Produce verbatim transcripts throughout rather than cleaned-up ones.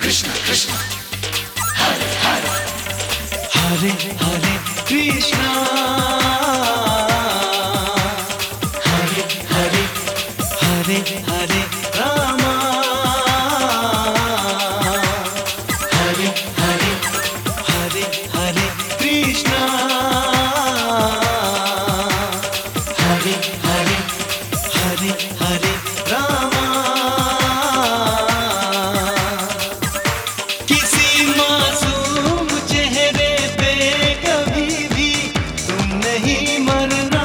कृष्ण कृष्ण हरे हरे हरे हरे कृष्णा हरे हरे हरे हरे रामा हरे हरे हरे हरे कृष्णा हरे हरे हरे हरे रामा। किसी मासूम चेहरे पे कभी भी तुम नहीं मरना,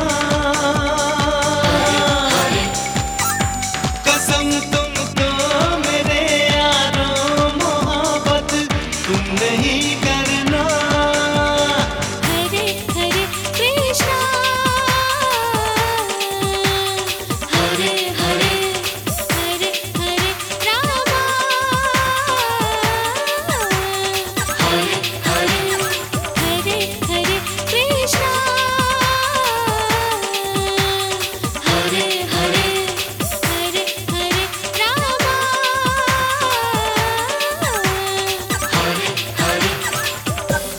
कसम तुमको मेरे यारों मोहब्बत तुम नहीं करना। हरे हरे कृष्णा हरे हरे हरे हरे रामा हरे हरे हरे हरे कृष्णा हरे हरे हरे हरे रामा हरे हरे।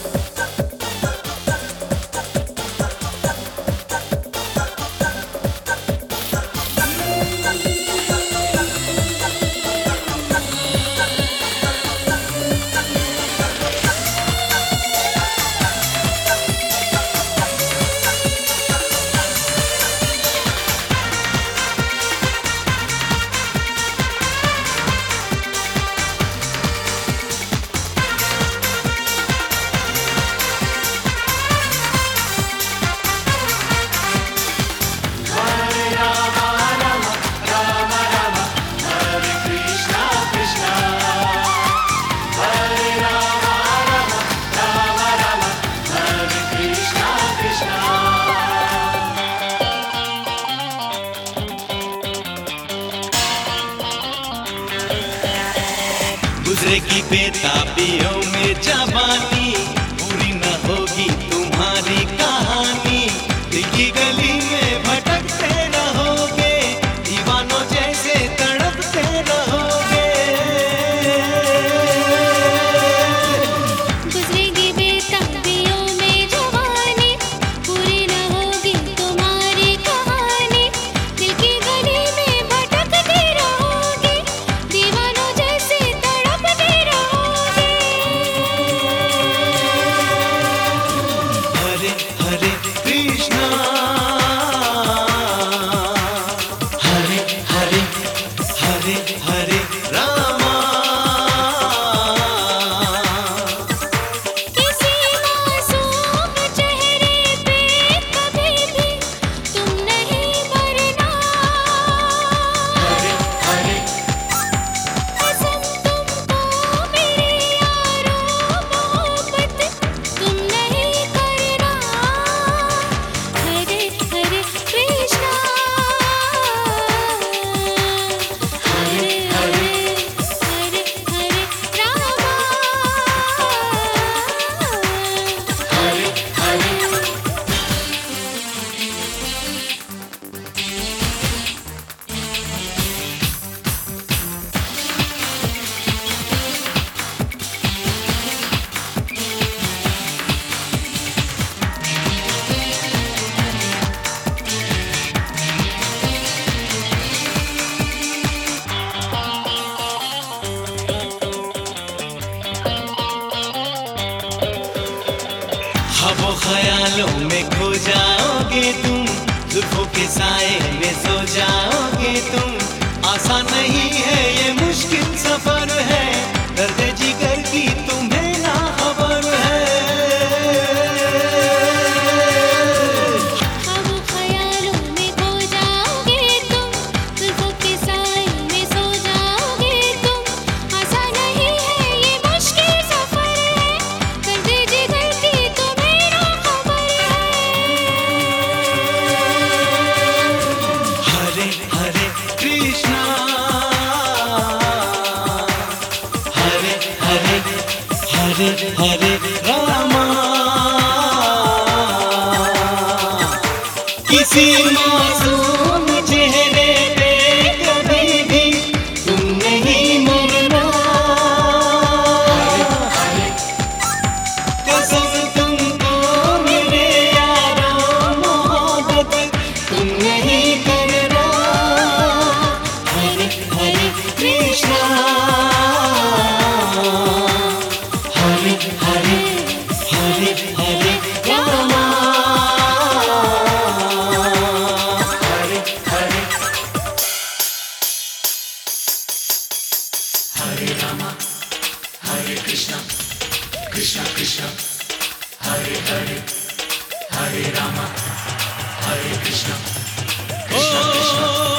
गुजरेगी बेताबियों में जवानी, पूरी न होगी तुम्हारी कहानी। दिल की गली में भटकते रहोगे, दीवानों जैसे तड़पते रहोगे। गुजरेगी बेताबियों में जवानी, पूरी न होगी तुम्हारी कहानी। दिल की गली में भटकते रहोगे, दीवानों जैसे तड़पते रहोगे। हरे हरे कृष्णा हरे हरे हरे हरे रामा। किसी मासूम चेहरे पे कभी भी तुम नहीं मरना, हरे हरे कसम तुमको मेरे यारों मोहब्बत तुम नहीं करना। हरे हरे कृष्णा हरे हरे हरे हरे रामा हरे हरे ख्वाबों ख्यालों में खो जाओगे तुम, जुल्फों के साए में सो जाओगे तुम। आसान नहीं है ये मुश्किल सफर है, दर्द जिगर की तुम्हें ना खबर है। अब ख्यालों में खो जाओगे तुम, जुल्फों के साए में सो जाओगे तुम। आसान नहीं है ये मुश्किल सफर है, दर्द जिगर की तुम्हें ना खबर है। हरे हरे कृष्णा हरे हरे हरे हरे रामा। किसी मासूम चेहरे पे कभी भी तुम नहीं मरना। ओ